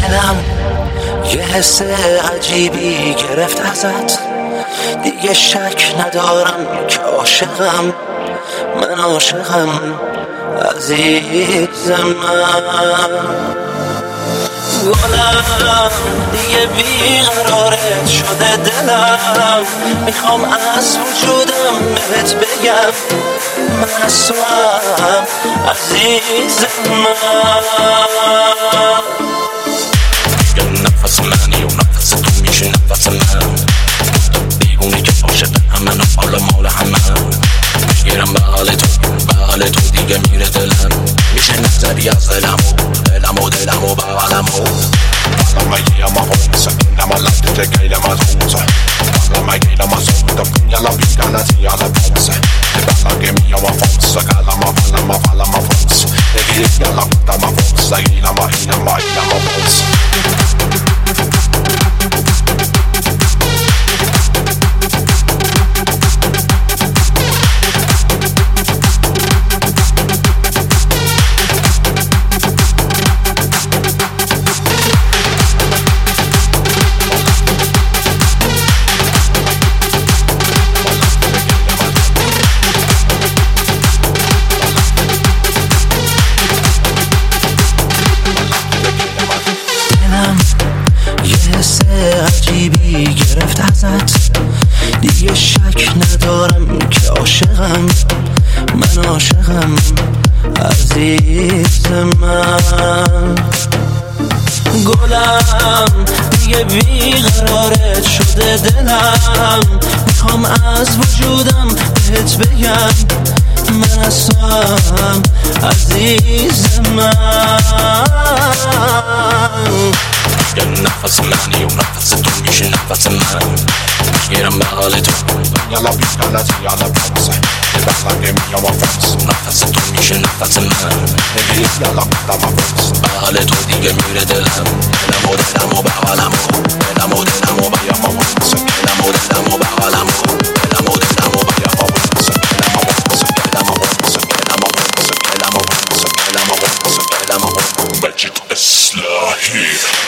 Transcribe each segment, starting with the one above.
دلم یه حس عجیبی گرفت ازت، دیگه شک ندارم که عاشقم، من عاشقم عزیز من. گلم دیگه بیقرارت شده دلم، میخوام از وجودم بهت بگم من از تو هم عزیز من. نفس منی و نفس تو میشه نفس من، دیوونی که عاشق همه حال مال همه، میگیرم به حال تو دیگه میره دلم، میشه نظری از دلم و بغلمو. Alla ger mig hånsa innan man lagt det gejlar man rosa. Alla mig gejlar man sånt och alla bilarna till alla bromsar. Det ballar ge mig om man fonsa, kallar man falla man fonsa. Det ger alla hotar man fonsa, gillar man fonsa. عجیبی گرفت ازت، دیگه شک ندارم که عاشقم، من عاشقم عزیز من. گلم دیگه بیقرارت شده دلم، میخوام از وجودم بهت بگم من از تو هم عزیز من. نفس منی و نفس تو میشه نفس من، میگیرم به حال تو یالا بیکالا تو یالا برمسه، det ballar ge mig om man fonsa. نفس تو میشه نفس من، میگیرم یالا بیکالا برمسه، به حال تو دیگه میره دلم و بغلمو. Magic Islahi.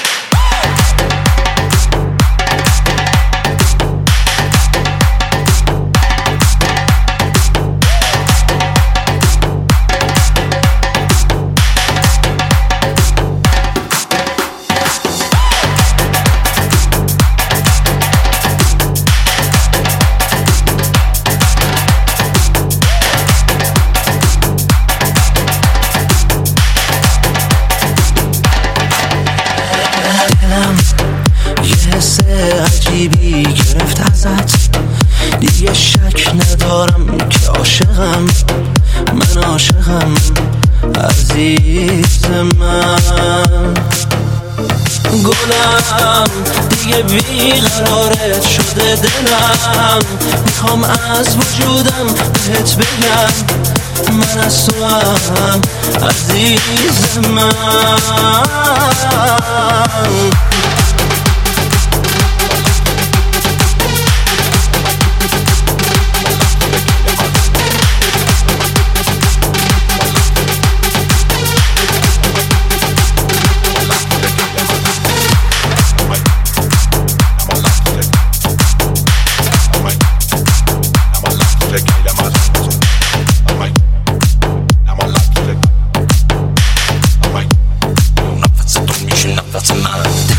یه حس عجیبی گرفت ازت، دیگه شک ندارم که عاشقم، من عاشقم عزیز من. گلم دیگه بیقرارت شده دلم، میخوام از وجودم بهت بگم من از تو هم عزیز من. That's a man.